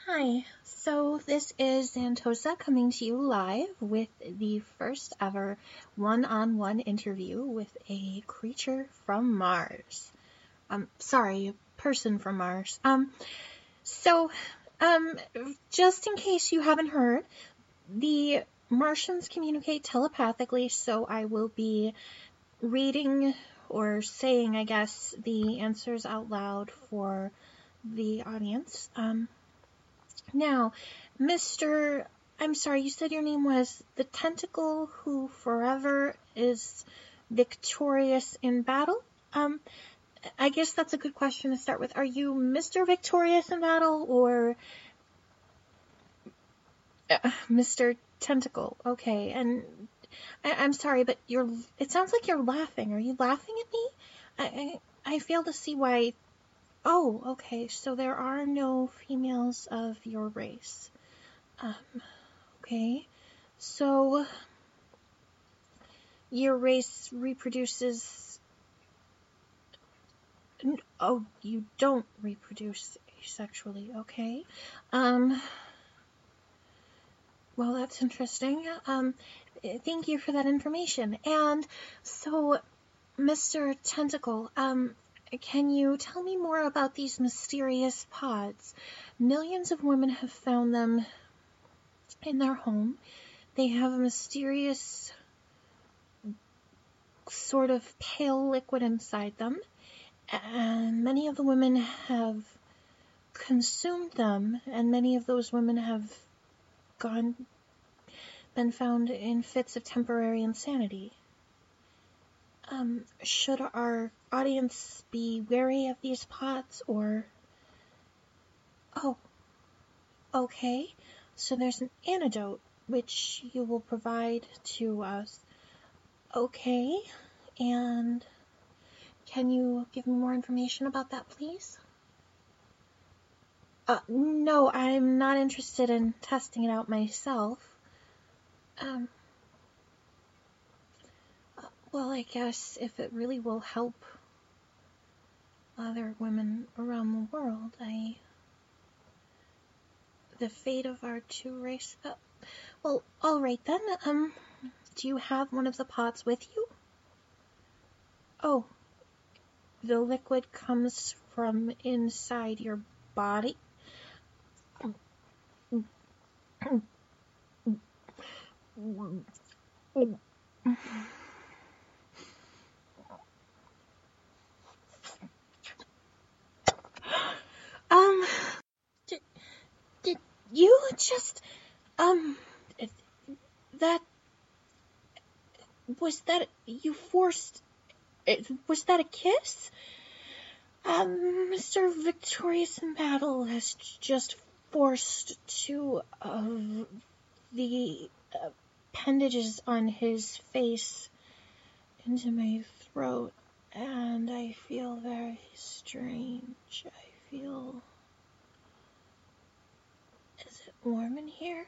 Hi, so this is Xantosa coming to you live with the first ever one-on-one interview with a creature from Mars. Sorry, a person from Mars. So, just in case you haven't heard, the Martians communicate telepathically, so I will be reading or saying, I guess, the answers out loud for the audience. Now, I'm sorry, you said your name was the Tentacle who forever is victorious in battle? I guess that's a good question to start with. Are you Mr. Victorious in battle or Mr. Tentacle? Okay, and I'm sorry, but it sounds like you're laughing. Are you laughing at me? I fail to see why. Oh, okay, so there are no females of your race. Okay, so your race reproduces. Oh, you don't reproduce asexually, okay? Well, that's interesting. Thank you for that information. And so, Mr. Tentacle, can you tell me more about these mysterious pods? Millions of women have found them in their home. They have a mysterious sort of pale liquid inside them, and many of the women have consumed them, and many of those women have been found in fits of temporary insanity. Should our audience be wary of these pods, or... Oh, okay. So there's an antidote, which you will provide to us. Okay, and can you give me more information about that, please? No, I'm not interested in testing it out myself. Well, I guess if it really will help other women around the world, the fate of our two races... well, alright then, do you have one of the pots with you? Oh, the liquid comes from inside your body? Did you just, was that a kiss? Mr. Victorious in battle has just forced two of the appendages on his face into my throat, and I feel very strange. I feel... Is it warm in here?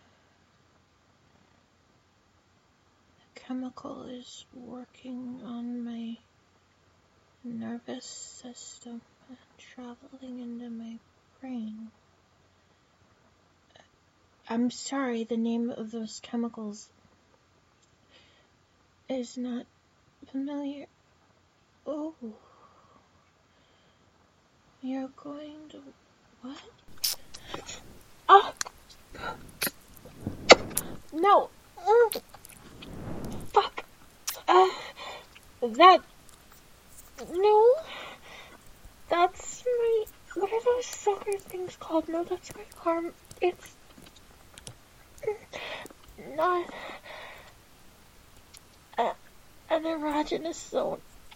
The chemical is working on my nervous system and traveling into my brain. I'm sorry, the name of those chemicals is not familiar. Oh. You're going to... What? Oh! No! Fuck! That... No! That's my... What are those sucker things called? No, that's my arm. It's... not... an erogenous zone.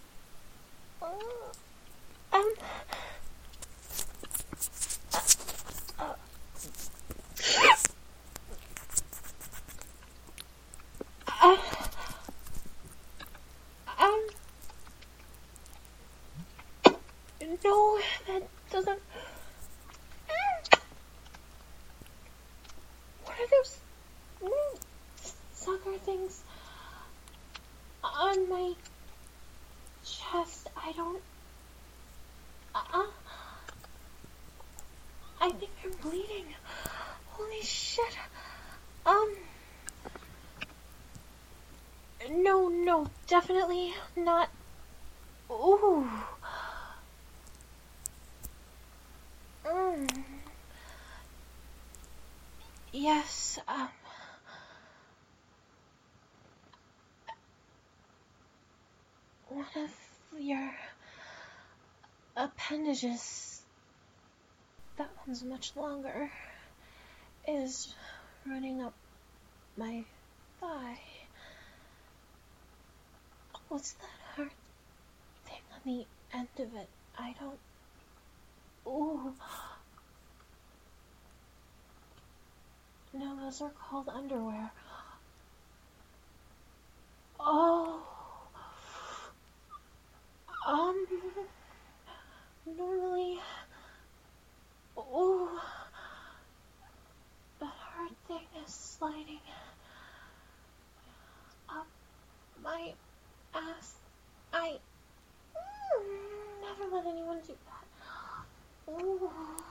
No, that doesn't... What are those sucker things on my chest? I don't... I think I'm bleeding. Holy shit. No, definitely not. Ooh. Yes, one of your appendages, that one's much longer, is running up my thigh. What's that hard thing on the end of it? I don't... Ooh. No, those are called underwear. Oh. Normally... Ooh. That hard thing is sliding up my ass. I... never let anyone do that. Ooh.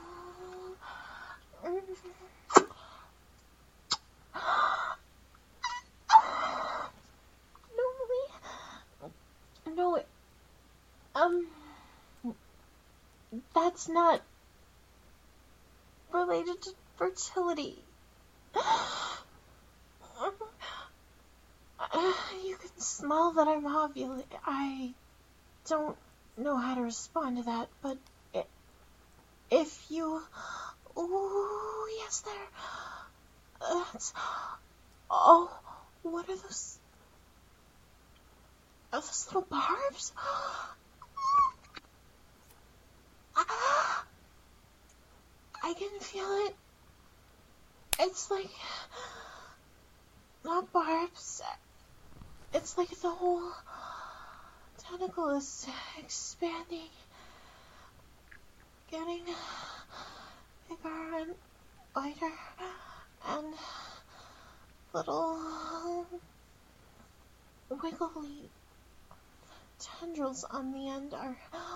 No, that's not related to fertility. You can smell that I'm ovulating. I don't know how to respond to that, but if you... Ooh, yes, there. That's... Oh, what are those? Are those little barbs? I can feel it. It's like... Not barbs. It's like the whole tentacle is expanding. Getting bigger and wider. And little wiggly tendrils on the end are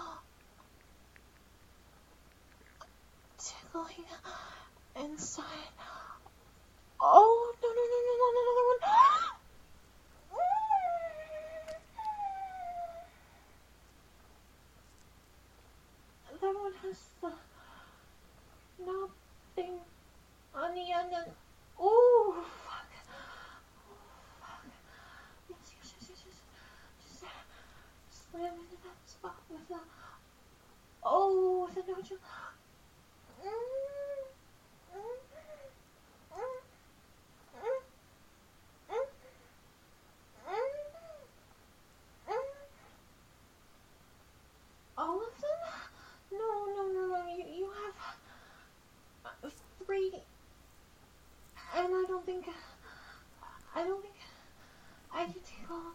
tickling inside. Oh, no, another one. That one has the knob thing on the end and... Ooh, fuck. Yes. Just slam into that spot with the... Oh, the nodule. All of them? No. You have 3, and I don't think I can take all.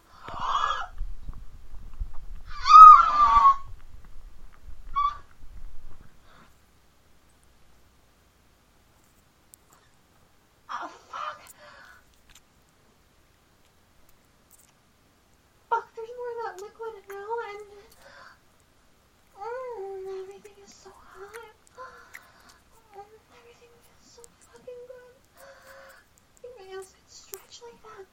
Fuck, there's more of that liquid now, and everything is so hot. Everything feels so fucking good. I think my ass could stretch like that.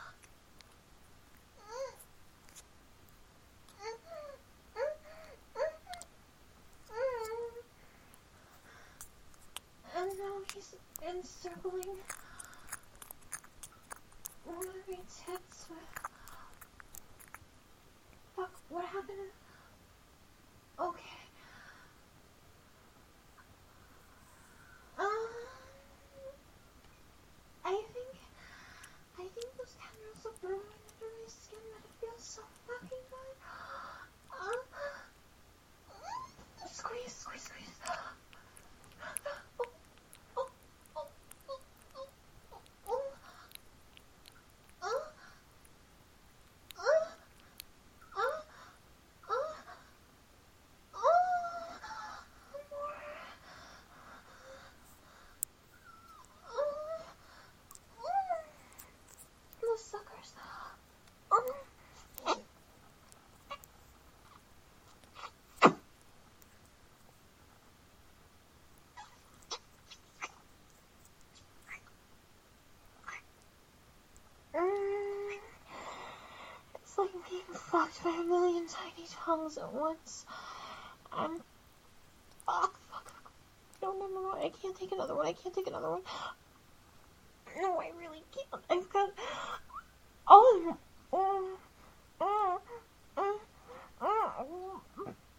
And now he's encircling one of my tits with... Fuck, what happened? Okay. I think those tendrils are burrowing under my skin, but it feels so fucking good. Squeeze. being fucked by a million tiny tongues at once. I'm... Fuck. No. I can't take another one. No, I really can't. I've got... Oh...